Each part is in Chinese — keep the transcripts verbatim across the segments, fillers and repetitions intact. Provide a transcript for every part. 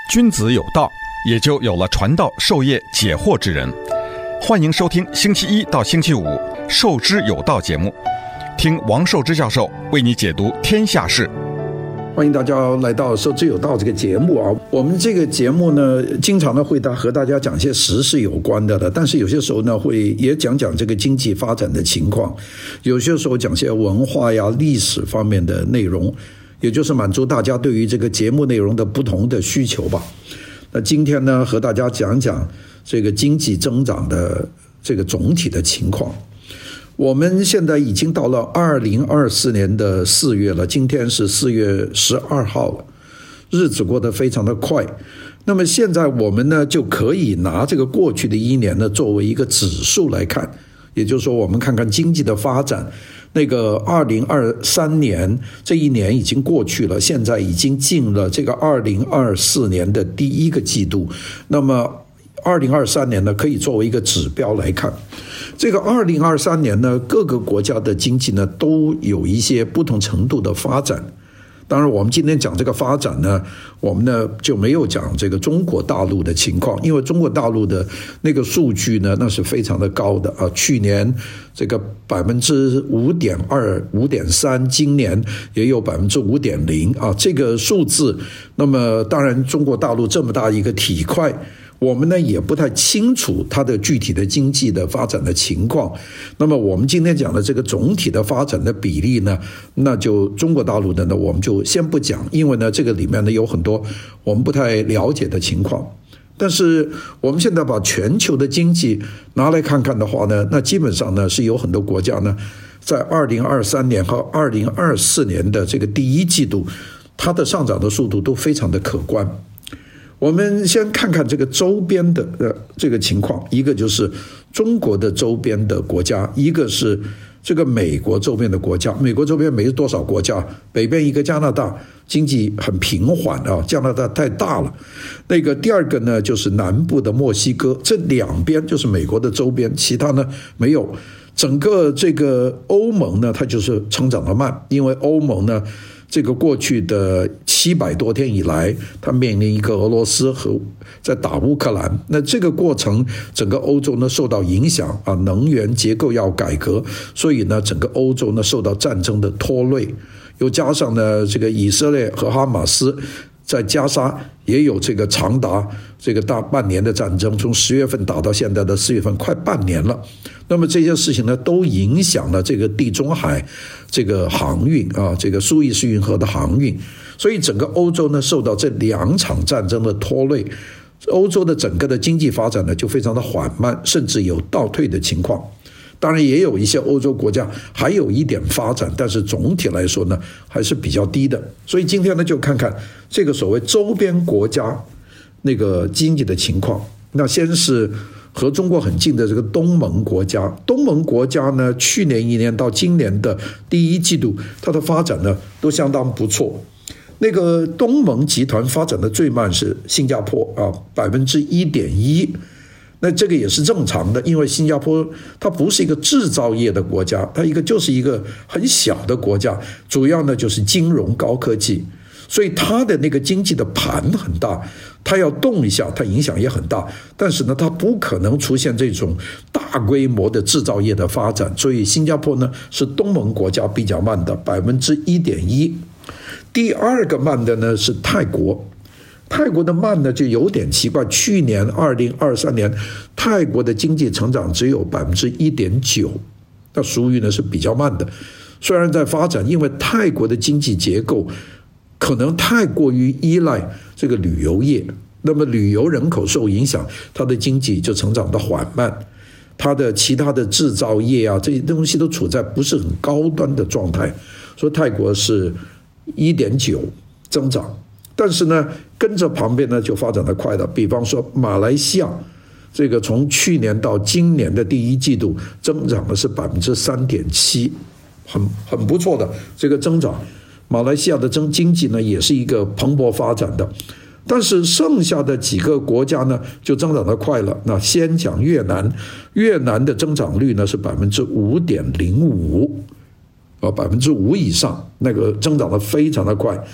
君子有道，也就有了传道授业解惑之人。欢迎收听星期一到星期五《授之有道》节目，听王寿之教授为你解读天下事。 欢迎大家来到《授之有道》这个节目啊。我们这个节目呢，经常呢会和大家讲一些时事有关的了，但是有些时候呢会也讲讲这个经济发展的情况，有些时候讲些文化呀、历史方面的内容，也就是满足大家对于这个节目内容的不同的需求吧。那今天呢，和大家讲讲这个经济增长的这个总体的情况。我们现在已经到了二零二四年的四月了，今天是四月十二号了，日子过得非常的快。那么现在我们呢就可以拿这个过去的一年呢作为一个指数来看，也就是说我们看看经济的发展。那个二零二三年这一年已经过去了，现在已经进了这个二零二四年的第一个季度。那么二零二三年呢可以作为一个指标来看。这个二零二三年呢，各个国家的经济呢都有一些不同程度的发展。当然我们今天讲这个发展呢，我们呢就没有讲这个中国大陆的情况，因为中国大陆的那个数据呢那是非常的高的啊，去年这个百分之五点二、五点三，今年也有百分之五点零啊，这个数字。那么当然中国大陆这么大一个体块，我们呢也不太清楚它的具体的经济的发展的情况。那么我们今天讲的这个总体的发展的比例呢，那就中国大陆的呢我们就先不讲，因为呢这个里面呢有很多我们不太了解的情况。但是我们现在把全球的经济拿来看看的话呢，那基本上呢是有很多国家呢在二零二三年和二零二四年的这个第一季度，它的上涨的速度都非常的可观。我们先看看这个周边的呃这个情况，一个就是中国的周边的国家，一个是这个美国周边的国家。美国周边没多少国家，北边一个加拿大，经济很平缓啊，加拿大太大了。那个第二个呢就是南部的墨西哥，这两边就是美国的周边，其他呢没有。整个这个欧盟呢它就是成长的慢，因为欧盟呢这个过去的七百多天以来，它面临一个俄罗斯和在打乌克兰，那这个过程整个欧洲呢受到影响啊，能源结构要改革，所以呢整个欧洲呢受到战争的拖累，又加上呢这个以色列和哈马斯在加沙也有这个长达这个大半年的战争，从十月份打到现在的四月份，快半年了。那么这些事情呢，都影响了这个地中海这个航运啊，这个苏伊士运河的航运。所以整个欧洲呢，受到这两场战争的拖累，欧洲的整个的经济发展呢，就非常的缓慢，甚至有倒退的情况。当然也有一些欧洲国家还有一点发展，但是总体来说呢还是比较低的。所以今天呢就看看这个所谓周边国家那个经济的情况。那先是和中国很近的这个东盟国家，东盟国家呢去年一年到今年的第一季度，它的发展呢都相当不错。那个东盟集团发展的最慢是新加坡啊，百分之一点一。那这个也是正常的，因为新加坡它不是一个制造业的国家，它一个就是一个很小的国家，主要呢就是金融高科技，所以它的那个经济的盘很大，它要动一下它影响也很大，但是呢它不可能出现这种大规模的制造业的发展，所以新加坡呢是东盟国家比较慢的 百分之一点一。 第二个慢的呢是泰国。泰国的慢呢就有点奇怪，去年二零二三年泰国的经济成长只有 百分之一点九， 那属于呢是比较慢的。虽然在发展，因为泰国的经济结构可能太过于依赖这个旅游业，那么旅游人口受影响，它的经济就成长的缓慢，它的其他的制造业啊这些东西都处在不是很高端的状态，所以泰国是 一点九 增长。但是呢跟着旁边呢就发展的快了，比方说马来西亚，这个从去年到今年的第一季度增长的是 百分之三点七， 很很不错的这个增长。马来西亚的经济呢也是一个蓬勃发展的。但是剩下的几个国家呢就增长的快了。那先讲越南，越南的增长率呢是 百分之五点零五， 百分之五以上，那个增长的非常的快。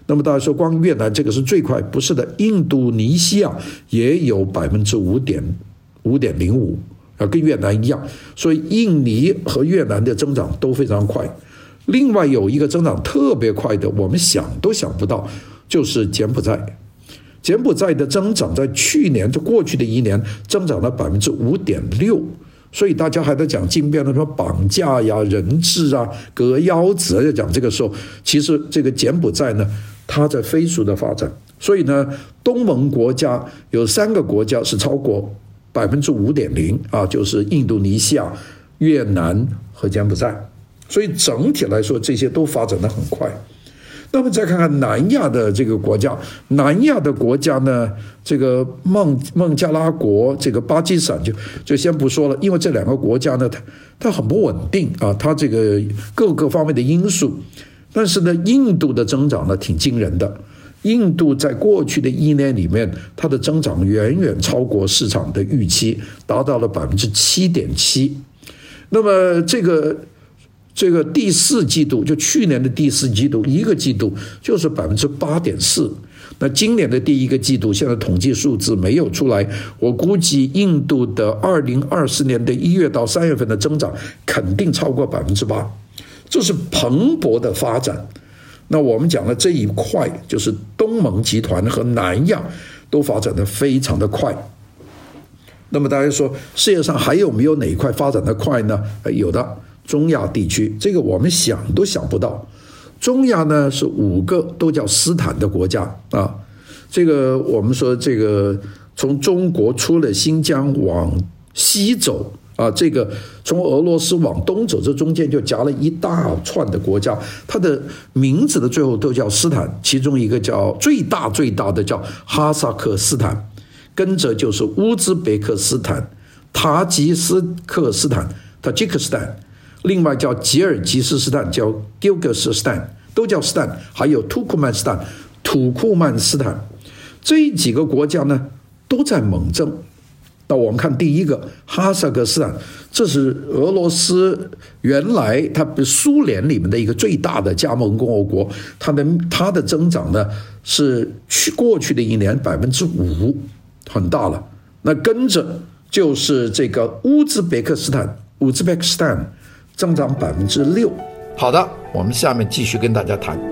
那么大家说光越南这个是最快，不是的，印度尼西亚也有百分之五点五点零五啊，跟越南一样。所以印尼和越南的增长都非常快。另外有一个增长特别快的，我们想都想不到，就是柬埔寨。柬埔寨的增长在去年，就过去的一年增长了百分之五点六。所以大家还在讲金边的什么绑架呀、人质啊、割腰子啊，在讲这个时候，其实这个柬埔寨呢，它在飞速的发展。所以呢，东盟国家有三个国家是超过百分之五点零啊，就是印度尼西亚、越南和柬埔寨。所以整体来说，这些都发展得很快。那么再看看南亚的这个国家，南亚的国家呢，这个孟孟加拉国、这个巴基斯坦就就先不说了，因为这两个国家呢，它它很不稳定啊，它这个各个方面的因素。但是呢，印度的增长呢挺惊人的，印度在过去的一年里面，它的增长远远超过市场的预期，达到了百分之七点七。那么这个。这个第四季度，就去年的第四季度，一个季度就是百分之八点四。那今年的第一个季度，现在统计数字没有出来，我估计印度的二零二四年的一月到三月份的增长肯定超过百分之八，这是蓬勃的发展。那我们讲的这一块，就是东盟集团和南亚都发展得非常的快。那么大家说，世界上还有没有哪一块发展得快呢？有的。中亚地区，这个我们想都想不到。中亚呢是五个都叫斯坦的国家啊。这个我们说，这个从中国出了新疆往西走啊，这个从俄罗斯往东走，这中间就夹了一大串的国家，它的名字的最后都叫斯坦，其中一个叫最大最大的叫哈萨克斯坦，跟着就是乌兹别克斯坦、塔吉斯克斯坦、塔吉克斯坦。另外叫吉尔吉斯斯坦，叫 Gilgit-Stan， 都叫斯坦，还有土库曼斯坦、土库曼斯坦，这几个国家呢都在猛增。那我们看第一个哈萨克斯坦，这是俄罗斯原来它苏联里面的一个最大的加盟共和国，它的它的增长呢是去过去的一年百分之五，很大了。那跟着就是这个乌兹别克斯坦，乌兹别克斯坦。增长百分之六。好的，我们下面继续跟大家谈。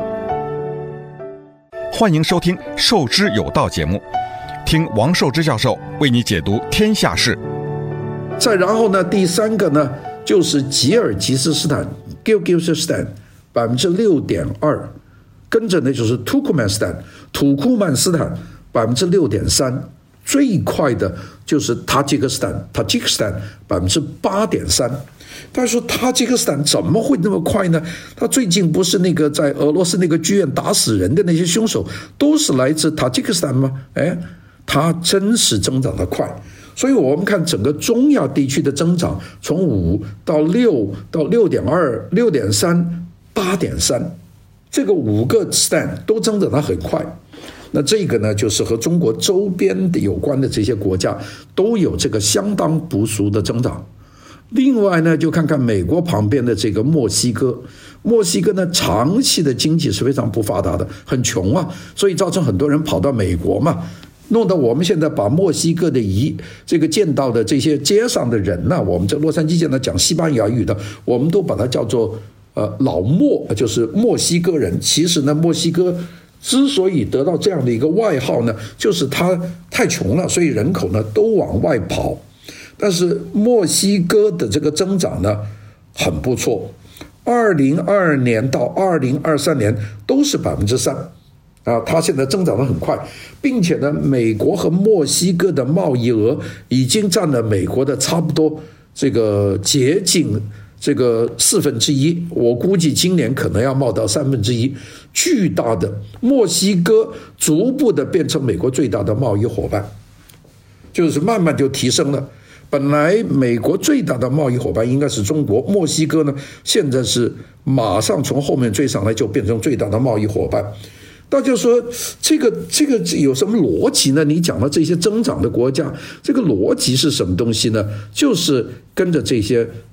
欢迎收听《授之有道》节目，听王寿之教授为你解读天下事。 再然后呢，第三个呢就是吉尔吉斯斯坦 Gilgit-Stan 百分之六点二，跟着呢就是土库曼斯坦土库曼斯坦百分之六点三，最快的就是塔吉克斯坦塔吉克斯坦百分之八点三。他说塔吉克斯坦怎么会那么快呢？他最近不是那个在俄罗斯那个剧院打死人的那些凶手都是来自塔吉克斯坦吗？哎，他真是增长得快。所以我们看整个中亚地区的增长，从五到六到六点二、六点三、八点三，这个五个 stan 都增长得很快。那这个呢，就是和中国周边的有关的这些国家都有这个相当不俗的增长。另外呢，就看看美国旁边的这个墨西哥，墨西哥呢长期的经济是非常不发达的，很穷啊，所以造成很多人跑到美国嘛，弄得我们现在把墨西哥的一这个见到的这些街上的人呢、啊，我们在洛杉矶见到讲西班牙语的，我们都把它叫做呃老墨，就是墨西哥人。其实呢，墨西哥之所以得到这样的一个外号呢，就是它太穷了，所以人口呢都往外跑。但是墨西哥的这个增长呢很不错，二零二二年到二零二三年都是百分之三啊，它现在增长得很快，并且呢，美国和墨西哥的贸易额已经占了美国的差不多这个接近这个四分之一，我估计今年可能要冒到三分之一，巨大的墨西哥逐步的变成美国最大的贸易伙伴，就是慢慢就提升了。本来美国最大的贸易伙伴应该是中国，墨西哥呢现在是马上从后面追上来，就变成最大的贸易伙伴。大家说这个这个有什么逻辑呢？你讲到这些增长的国家，这个逻辑是什么东西呢？就是跟着这些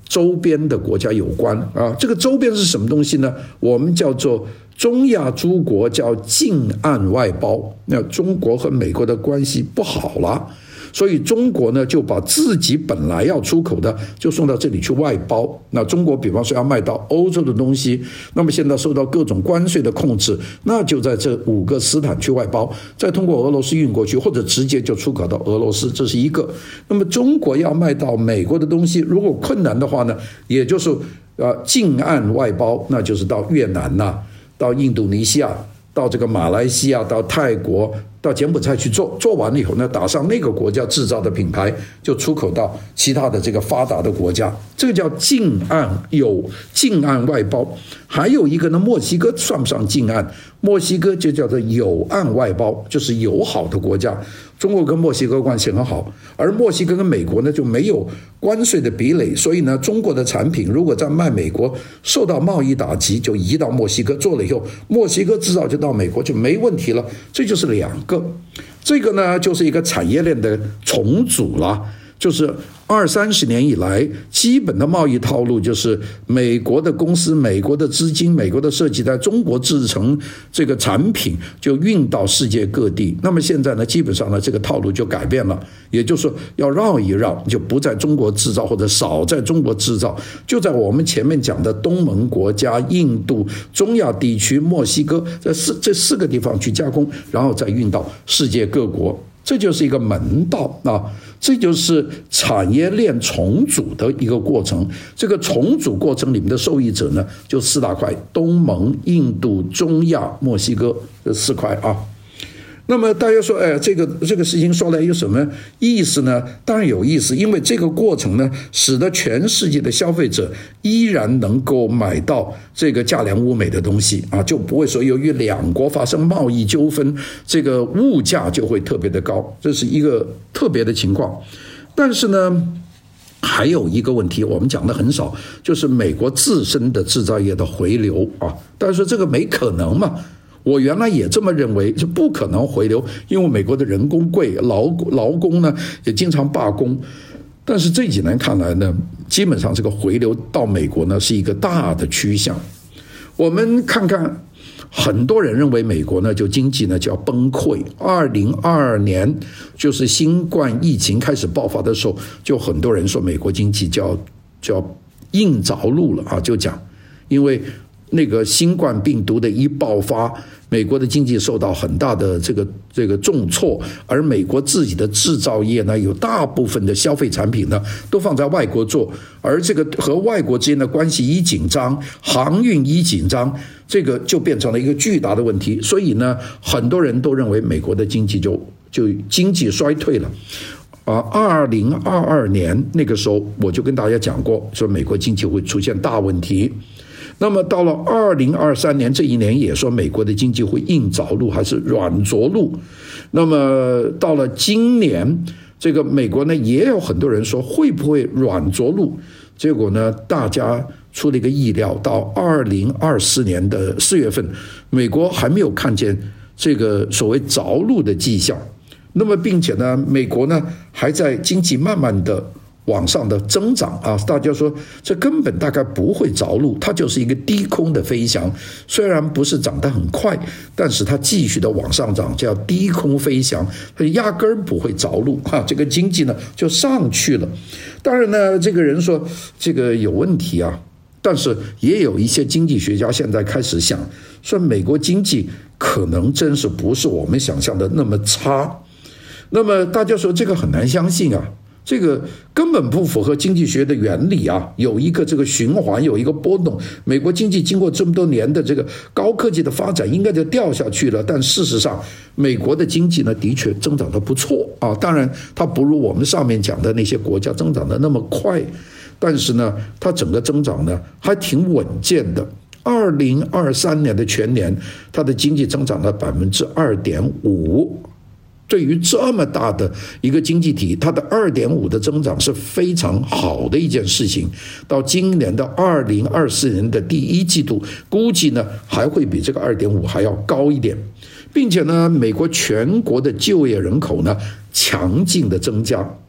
周边的国家有关啊。这个周边是什么东西呢？我们叫做中亚诸国叫近岸外包。那中国和美国的关系不好了，所以中国呢就把自己本来要出口的就送到这里去外包。那中国比方说要卖到欧洲的东西，那么现在受到各种关税的控制，那就在这五个斯坦去外包，再通过俄罗斯运过去，或者直接就出口到俄罗斯，这是一个。那么中国要卖到美国的东西，如果困难的话呢，也就是呃近岸外包，那就是到越南呐、啊，到印度尼西亚，到这个马来西亚，到泰国，到柬埔寨去做，做完了以后呢，打上那个国家制造的品牌，就出口到其他的这个发达的国家，这个叫近岸，有近岸外包。还有一个呢，墨西哥算不上近岸，墨西哥就叫做友岸外包，就是友好的国家。中国跟墨西哥关系很好，而墨西哥跟美国呢就没有关税的壁垒，所以呢，中国的产品如果在卖美国受到贸易打击，就移到墨西哥做了以后，墨西哥制造就到美国就没问题了。这就是两个，这个呢就是一个产业链的重组了。就是二三十年以来，基本的贸易套路就是美国的公司、美国的资金、美国的设计在中国制成这个产品，就运到世界各地。那么现在呢，基本上呢，这个套路就改变了，也就是说要绕一绕，就不在中国制造或者少在中国制造，就在我们前面讲的东盟国家、印度、中亚地区、墨西哥这四这四个地方去加工，然后再运到世界各国。这就是一个门道啊，这就是产业链重组的一个过程。这个重组过程里面的受益者呢，就四大块：东盟、印度、中亚、墨西哥这四块啊。那么大家说，哎，这个这个事情说来有什么意思呢？当然有意思，因为这个过程呢，使得全世界的消费者依然能够买到这个价廉物美的东西啊，就不会说由于两国发生贸易纠纷，这个物价就会特别的高，这是一个特别的情况。但是呢，还有一个问题我们讲的很少，就是美国自身的制造业的回流啊。大家说这个没可能嘛？我原来也这么认为，就不可能回流，因为美国的人工贵，劳劳工呢也经常罢工。但是这几年看来呢，基本上这个回流到美国呢是一个大的趋向。我们看看，很多人认为美国呢就经济呢就要崩溃。二零二二年就是新冠疫情开始爆发的时候，就很多人说美国经济就要就要硬着陆了啊，就讲因为那个新冠病毒的一爆发，美国的经济受到很大的这个这个重挫，而美国自己的制造业呢，有大部分的消费产品呢都放在外国做，而这个和外国之间的关系一紧张，航运一紧张，这个就变成了一个巨大的问题。所以呢，很多人都认为美国的经济就就经济衰退了。啊，二零二二年那个时候我就跟大家讲过，说美国经济会出现大问题。那么到了二零二三年这一年，也说美国的经济会硬着陆还是软着陆。那么到了今年，这个美国呢也有很多人说会不会软着陆，结果呢大家出了一个意料，到二零二四年的四月份，美国还没有看见这个所谓着陆的迹象。那么并且呢，美国呢还在经济慢慢的往上的增长啊，大家说这根本大概不会着陆，它就是一个低空的飞翔，虽然不是涨得很快，但是它继续的往上涨，叫低空飞翔，它压根儿不会着陆啊，这个经济呢就上去了。当然呢，这个人说这个有问题啊，但是也有一些经济学家现在开始想说，美国经济可能真是不是我们想象的那么差。那么大家说这个很难相信啊，这个根本不符合经济学的原理啊，有一个这个循环，有一个波动。美国经济经过这么多年的这个高科技的发展，应该就掉下去了，但事实上美国的经济呢的确增长得不错啊，当然它不如我们上面讲的那些国家增长得那么快，但是呢它整个增长呢还挺稳健的。二零二三年的全年，它的经济增长了百分之二点五。对于这么大的一个经济体，它的 二点五 的增长是非常好的一件事情。到今年的二零二四年的第一季度，估计呢还会比这个 二点五 还要高一点，并且呢，美国全国的就业人口呢强劲的增加。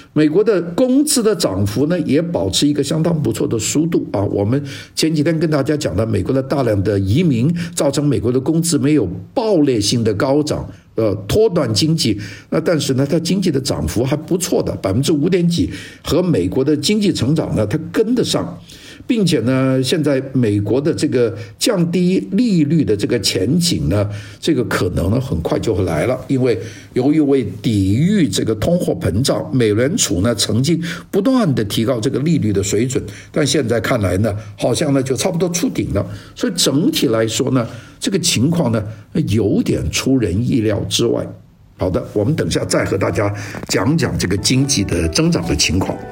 美国的工资的涨幅呢，也保持一个相当不错的速度啊。我们前几天跟大家讲了，美国的大量的移民造成美国的工资没有爆裂性的高涨，呃，拖断经济。那但是呢，它经济的涨幅还不错的，百分之五点几，和美国的经济成长呢，它跟得上。并且呢，现在美国的这个降低利率的这个前景呢，这个可能呢很快就会来了，因为由于为抵御这个通货膨胀，美联储呢曾经不断的提高这个利率的水准，但现在看来呢，好像呢就差不多触顶了，所以整体来说呢，这个情况呢有点出人意料之外。好的，我们等下再和大家讲讲这个经济的增长的情况。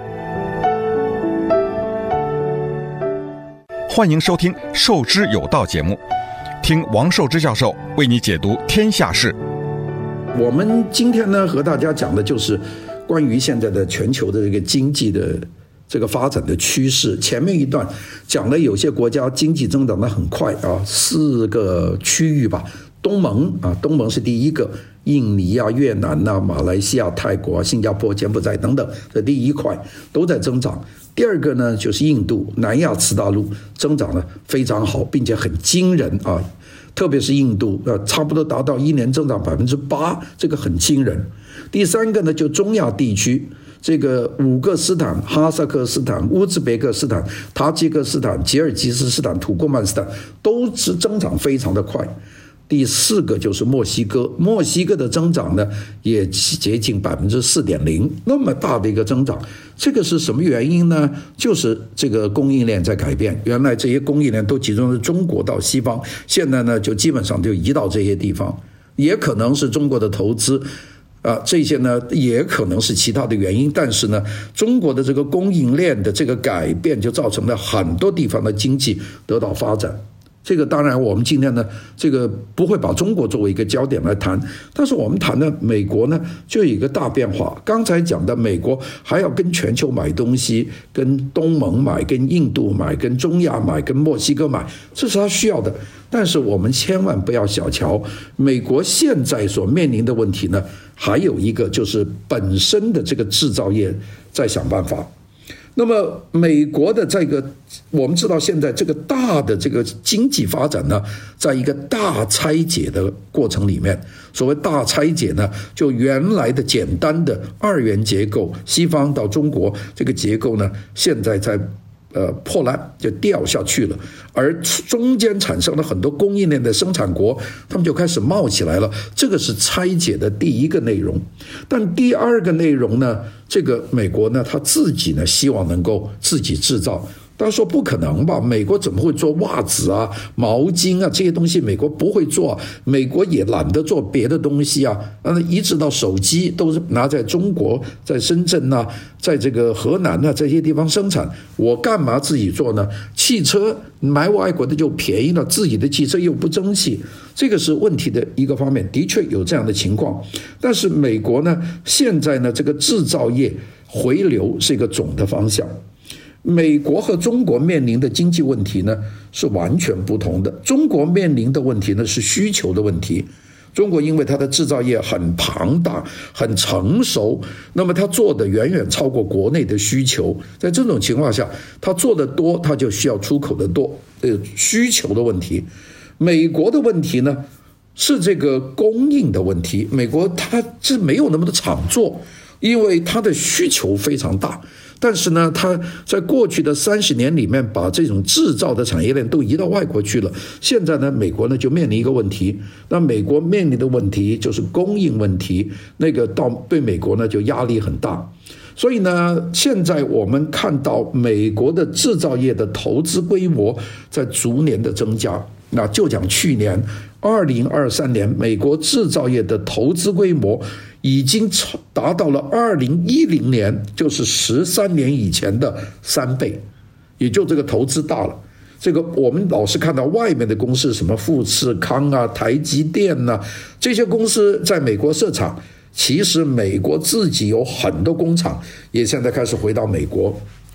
欢迎收听《授之有道》节目，听王寿之教授为你解读天下事。 我们今天呢和大家讲的就是关于现在的全球的这个经济的这个发展的趋势。前面一段讲了有些国家经济增长得很快啊，四个区域吧，东盟啊，东盟是第一个，印尼啊、越南啊、马来西亚、泰国、新加坡、柬埔寨等等，这第一块都在增长。第二个呢就是印度，南亚次大陆增长呢非常好，并且很惊人啊，特别是印度，呃，差不多达到一年增长百分之八，这个很惊人。第三个呢就中亚地区，这个五个斯坦，哈萨克斯坦、乌兹别克斯坦、塔吉克斯坦、吉尔吉斯斯坦、土库曼斯坦都是增长非常的快。第四个就是墨西哥，墨西哥的增长呢也接近百分之四点零，那么大的一个增长，这个是什么原因呢？就是这个供应链在改变，原来这些供应链都集中在中国到西方，现在呢就基本上就移到这些地方，也可能是中国的投资。啊，这些呢也可能是其他的原因，但是呢，中国的这个供应链的这个改变，就造成了很多地方的经济得到发展。这个当然我们今天呢这个不会把中国作为一个焦点来谈，但是我们谈的美国呢就有一个大变化。刚才讲的美国还要跟全球买东西，跟东盟买，跟印度买，跟中亚买，跟墨西哥买，这是他需要的。但是我们千万不要小瞧美国现在所面临的问题呢，还有一个就是本身的这个制造业在想办法。那么美国的这个，我们知道现在这个大的这个经济发展呢，在一个大拆解的过程里面。所谓大拆解呢，就原来的简单的二元结构，西方到中国这个结构呢，现在在呃破烂，就掉下去了，而中间产生了很多供应链的生产国，他们就开始冒起来了。这个是拆解的第一个内容。但第二个内容呢，这个美国呢，他自己呢希望能够自己制造。当然说不可能吧，美国怎么会做袜子啊、毛巾啊这些东西？美国不会做啊，美国也懒得做别的东西啊。一直到手机都是拿在中国，在深圳啊，在这个河南啊这些地方生产，我干嘛自己做呢？汽车买外国的就便宜了，自己的汽车又不争气，这个是问题的一个方面，的确有这样的情况。但是美国呢，现在呢这个制造业回流是一个总的方向。美国和中国面临的经济问题呢是完全不同的。中国面临的问题呢是需求的问题。中国因为它的制造业很庞大、很成熟，那么它做的远远超过国内的需求。在这种情况下，它做的多，它就需要出口的多，呃，需求的问题。美国的问题呢是这个供应的问题。美国它是没有那么多厂做，因为它的需求非常大。但是呢，他在过去的三十年里面，把这种制造的产业链都移到外国去了。现在呢，美国呢就面临一个问题，那美国面临的问题就是供应问题，那个到对美国呢就压力很大。所以呢，现在我们看到美国的制造业的投资规模在逐年的增加。那就讲去年二零二三年，美国制造业的投资规模已经达到了二零一零年，就是十三年以前的三倍，也就这个投资大了。这个我们老是看到外面的公司，什么富士康啊、台积电啊，这些公司在美国设厂，其实美国自己有很多工厂也现在开始回到美国。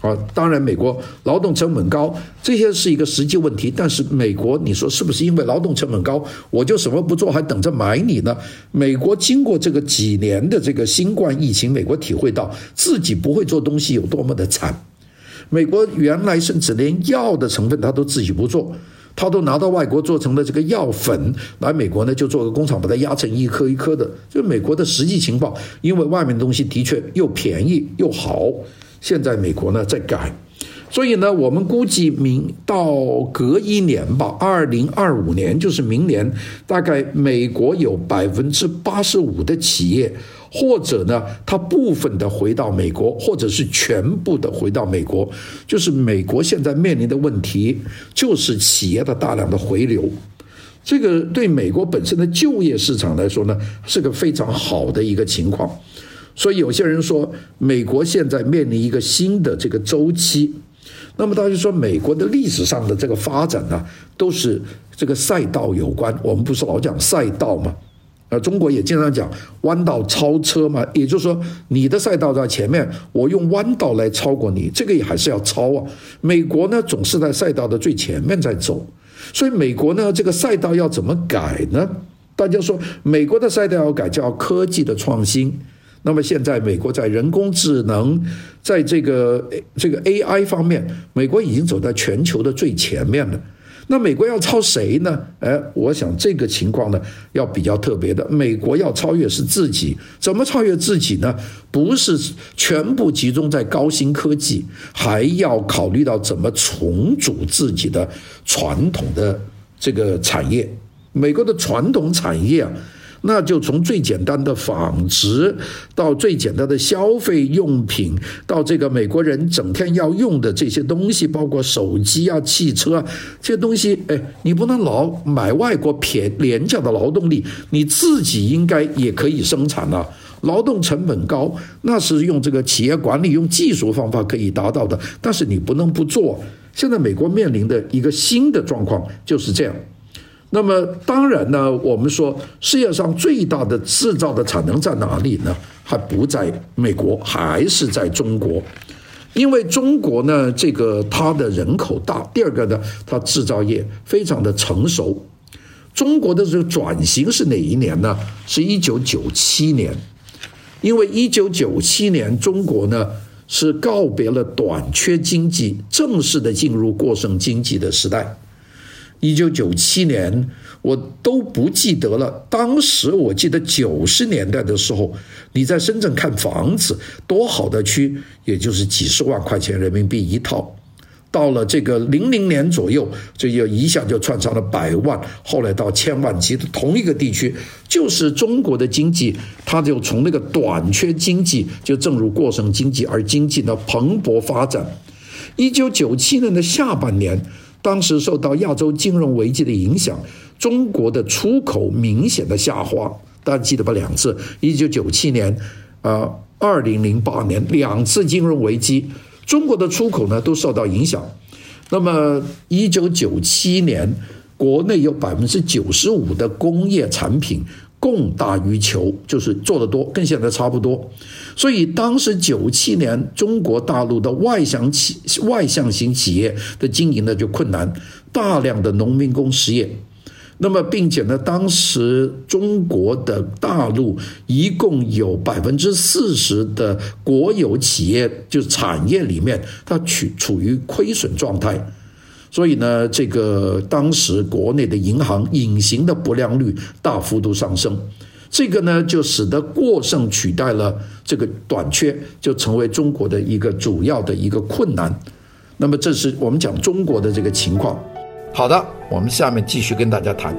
啊，当然，美国劳动成本高，这些是一个实际问题。但是美国，你说是不是因为劳动成本高，我就什么不做，还等着买你呢？美国经过这个几年的这个新冠疫情，美国体会到自己不会做东西有多么的惨。美国原来甚至连药的成分它都自己不做，他都拿到外国做成了这个药粉，来美国呢就做个工厂把它压成一颗一颗的。就美国的实际情况，因为外面的东西的确又便宜又好。现在美国呢在改，所以呢我们估计明到隔一年吧，二零二五年就是明年，大概美国有百分之八十五的企业，或者呢它部分的回到美国，或者是全部的回到美国。就是美国现在面临的问题，就是企业的大量的回流。这个对美国本身的就业市场来说呢，是个非常好的一个情况。所以有些人说，美国现在面临一个新的这个周期。那么大家说，美国的历史上的这个发展呢，都是这个赛道有关。我们不是老讲赛道吗？呃，中国也经常讲弯道超车嘛，也就是说，你的赛道在前面，我用弯道来超过你，这个也还是要超啊。美国呢，总是在赛道的最前面在走，所以美国呢，这个赛道要怎么改呢？大家说，美国的赛道要改，叫科技的创新。那么现在美国在人工智能，在这个这个 A I 方面，美国已经走在全球的最前面了。那美国要超谁呢？哎，我想这个情况呢要比较特别的。美国要超越是自己，怎么超越自己呢？不是全部集中在高新科技，还要考虑到怎么重组自己的传统的这个产业。美国的传统产业啊，那就从最简单的纺织到最简单的消费用品，到这个美国人整天要用的这些东西，包括手机啊、汽车啊这些东西，哎，你不能老买外国便廉价的劳动力，你自己应该也可以生产啊。劳动成本高，那是用这个企业管理、用技术方法可以达到的，但是你不能不做。现在美国面临的一个新的状况就是这样。那么当然呢，我们说世界上最大的制造的产能在哪里呢？还不在美国，还是在中国。因为中国呢，这个它的人口大，第二个呢，它制造业非常的成熟。中国的这个转型是哪一年呢？是一九九七年。因为一九九七年中国呢是告别了短缺经济，正式的进入过剩经济的时代。一九九七年我都不记得了，当时我记得九十年代的时候，你在深圳看房子，多好的区，也就是几十万块钱人民币一套。到了这个零零年左右，这就一下就窜上了百万，后来到千万级的同一个地区，就是中国的经济，它就从那个短缺经济就正入过剩经济，而经济呢蓬勃发展。一九九七年的下半年，当时受到亚洲金融危机的影响，中国的出口明显的下滑，大家记得吧？两次，一九九七年、呃，二零零八年两次金融危机，中国的出口呢都受到影响。那么一九九七年，国内有百分之九十五的工业产品供大于求，就是做得多，跟现在差不多。所以当时九七年，中国大陆的外向企外向型企业的经营呢就困难，大量的农民工失业。那么并且呢，当时中国的大陆一共有百分之四十的国有企业，就是产业里面，它处处于亏损状态。所以呢，这个当时国内的银行隐形的不良率大幅度上升，这个呢就使得过剩取代了这个短缺，就成为中国的一个主要的一个困难。那么这是我们讲中国的这个情况。好的，我们下面继续跟大家谈。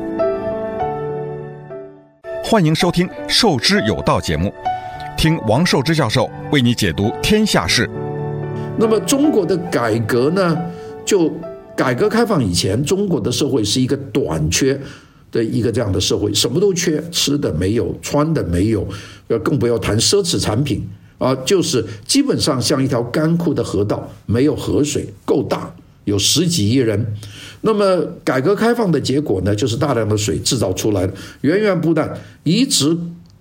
欢迎收听《授之有道》节目，听王寿之教授为你解读天下事。 那么中国的改革呢，就改革开放以前，中国的社会是一个短缺的一个这样的社会，什么都缺，吃的没有，穿的没有，更不要谈奢侈产品啊，就是基本上像一条干枯的河道，没有河水，够大，有十几亿人。那么改革开放的结果呢，就是大量的水制造出来了，源源不断，一直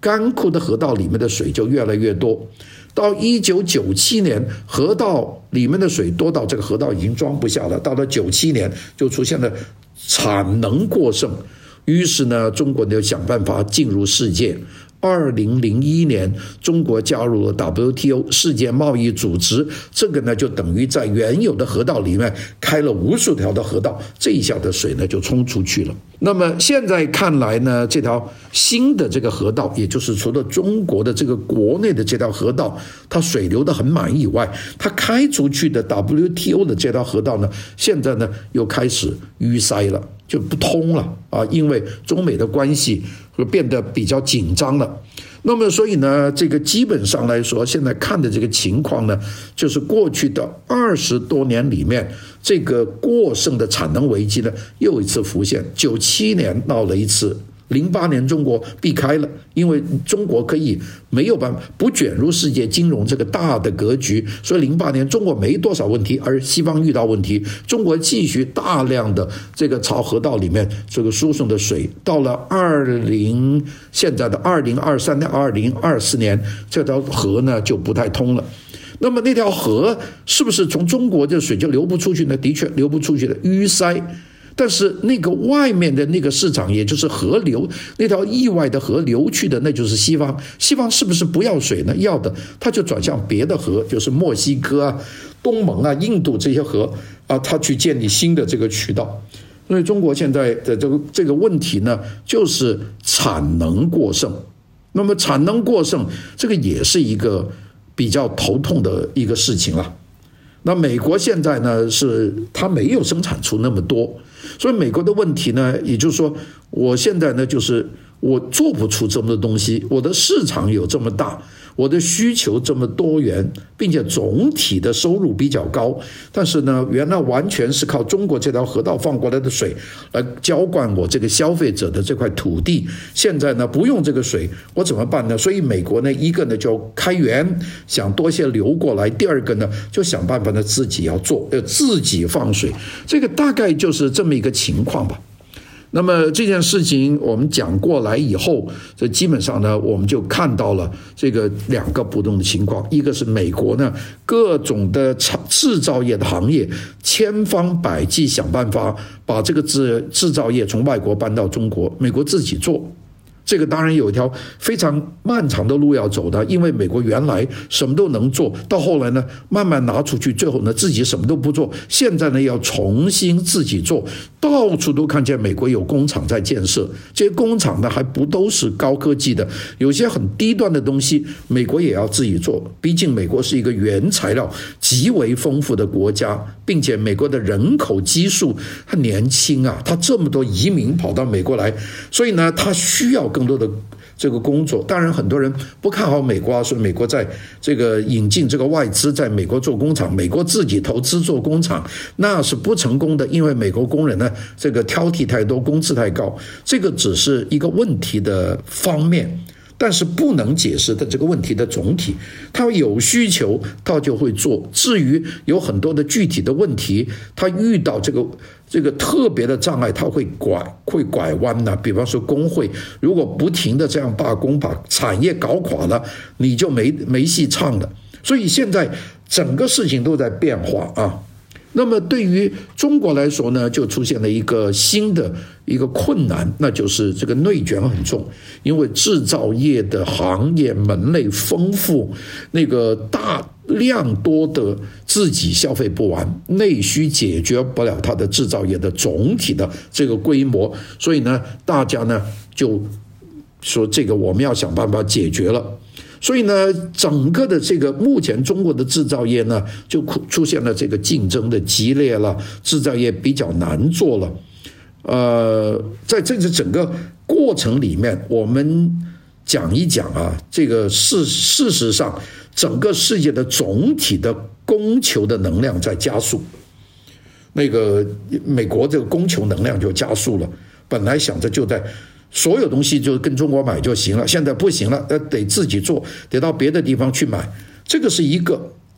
干枯的河道里面的水就越来越多。到一九九七年，河道里面的水多到这个河道已经装不下了。到了九七年，就出现了产能过剩，于是呢，中国就想办法进入世界。二零零一年，中国加入了 W T O 世界贸易组织，这个呢就等于在原有的河道里面开了无数条的河道，这一下的水呢就冲出去了。那么现在看来呢，这条新的这个河道，也就是除了中国的这个国内的这条河道，它水流得很满以外，它开出去的 W T O 的这条河道呢，现在呢又开始淤塞了，就不通了啊，因为中美的关系会变得比较紧张了。那么所以呢，这个基本上来说，现在看的这个情况呢，就是过去的二十多年里面，这个过剩的产能危机呢又一次浮现。九七年闹了一次，零八年中国避开了，因为中国可以没有办法不卷入世界金融这个大的格局，所以零八年中国没多少问题，而西方遇到问题，中国继续大量的这个朝河道里面这个输送的水，到了二零现在的二零二三年、二零二四年，这条河呢就不太通了。那么那条河是不是从中国的水就流不出去呢？的确流不出去的，淤塞。但是那个外面的那个市场，也就是河流，那条意外的河流去的，那就是西方。西方是不是不要水呢？要的，它就转向别的河，就是墨西哥啊、东盟啊、印度这些河啊，它去建立新的这个渠道。所以中国现在的这个这个问题呢，就是产能过剩。那么产能过剩，这个也是一个比较头痛的一个事情了。那美国现在呢，是它没有生产出那么多，所以美国的问题呢，也就是说，我现在呢，就是我做不出这么多东西，我的市场有这么大，我的需求这么多元，并且总体的收入比较高，但是呢，原来完全是靠中国这条河道放过来的水来浇灌我这个消费者的这块土地，现在呢不用这个水，我怎么办呢？所以美国呢，一个呢就开源，想多些流过来；第二个呢，就想办法呢自己要做，要自己放水，这个大概就是这么一个情况吧。那么这件事情我们讲过来以后，这基本上呢，我们就看到了这个两个不同的情况。一个是美国呢，各种的制造业的行业千方百计想办法把这个制制造业从外国搬到中国，美国自己做。这个当然有一条非常漫长的路要走的，因为美国原来什么都能做，到后来呢慢慢拿出去，最后呢自己什么都不做，现在呢要重新自己做，到处都看见美国有工厂在建设，这些工厂呢还不都是高科技的，有些很低端的东西美国也要自己做，毕竟美国是一个原材料极为丰富的国家，并且美国的人口基数很年轻啊，他这么多移民跑到美国来，所以呢他需要更多的这个工作。当然很多人不看好美国，说美国在这个引进这个外资在美国做工厂，美国自己投资做工厂那是不成功的，因为美国工人呢这个挑剔太多，工资太高，这个只是一个问题的方面，但是不能解释的这个问题的总体。他有需求他就会做，至于有很多的具体的问题，他遇到这个这个特别的障碍，他会拐会拐弯呢。比方说工会如果不停的这样罢工，把产业搞垮了，你就没没戏唱了。所以现在整个事情都在变化啊。那么对于中国来说呢，就出现了一个新的一个困难，那就是这个内卷很重，因为制造业的行业门类丰富，那个大量多的自己消费不完，内需解决不了它的制造业的总体的这个规模，所以呢，大家呢就说这个我们要想办法解决了。所以呢，整个的这个目前中国的制造业呢，就出现了这个竞争的激烈了，制造业比较难做了。呃，在这个整个过程里面，我们讲一讲啊，这个事事实上，整个世界的总体的供求的能量在加速。那个美国这个供求能量就加速了，本来想着就在所有东西就跟中国买就行了，现在不行了，得自己做，得到别的地方去买。这个是一个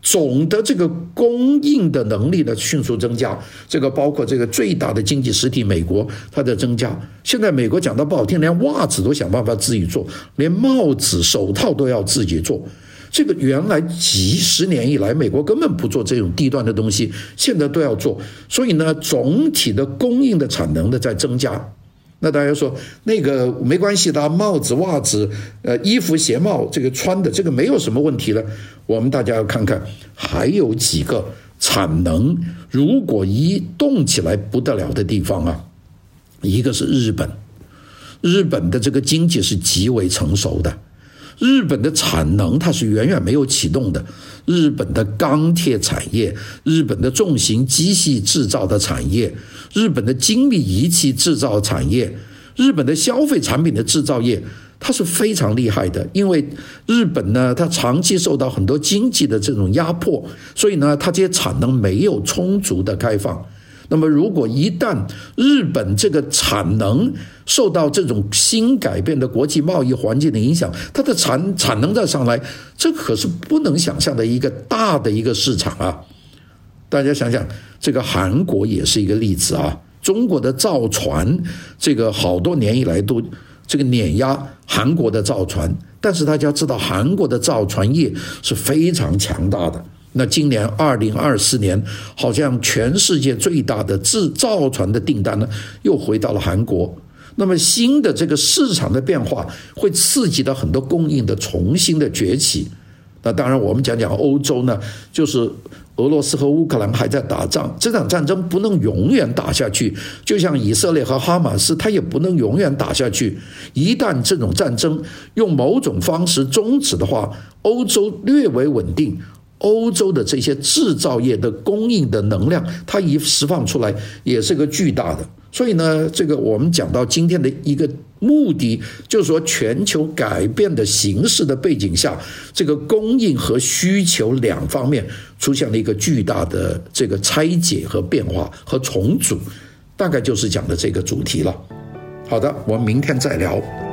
总的这个供应的能力呢迅速增加，这个包括这个最大的经济实体美国它的增加。现在美国讲到不好听，连袜子都想办法自己做，连帽子手套都要自己做。这个原来几十年以来美国根本不做这种低端的东西，现在都要做。所以呢总体的供应的产能呢在增加。那大家说那个没关系的，帽子袜子呃衣服鞋帽这个穿的这个没有什么问题了。我们大家要看看还有几个产能如果一动起来不得了的地方啊。一个是日本，日本的这个经济是极为成熟的，日本的产能它是远远没有启动的。日本的钢铁产业，日本的重型机器制造的产业，日本的精密仪器制造产业，日本的消费产品的制造业，它是非常厉害的。因为日本呢它长期受到很多经济的这种压迫，所以呢它这些产能没有充足的开放。那么如果一旦日本这个产能受到这种新改变的国际贸易环境的影响，它的产产能再上来，这可是不能想象的一个大的一个市场啊。大家想想，这个韩国也是一个例子啊。中国的造船这个好多年以来都这个碾压韩国的造船，但是大家知道韩国的造船业是非常强大的。那今年二零二四年好像全世界最大的制造船的订单呢又回到了韩国。那么新的这个市场的变化会刺激到很多供应的重新的崛起。那当然我们讲讲欧洲呢，就是俄罗斯和乌克兰还在打仗，这场战争不能永远打下去，就像以色列和哈马斯它也不能永远打下去。一旦这种战争用某种方式终止的话，欧洲略为稳定，欧洲的这些制造业的供应的能量它一释放出来也是个巨大的。所以呢这个我们讲到今天的一个目的，就是说全球改变的形势的背景下，这个供应和需求两方面出现了一个巨大的这个拆解和变化和重组，大概就是讲的这个主题了。好的，我们明天再聊。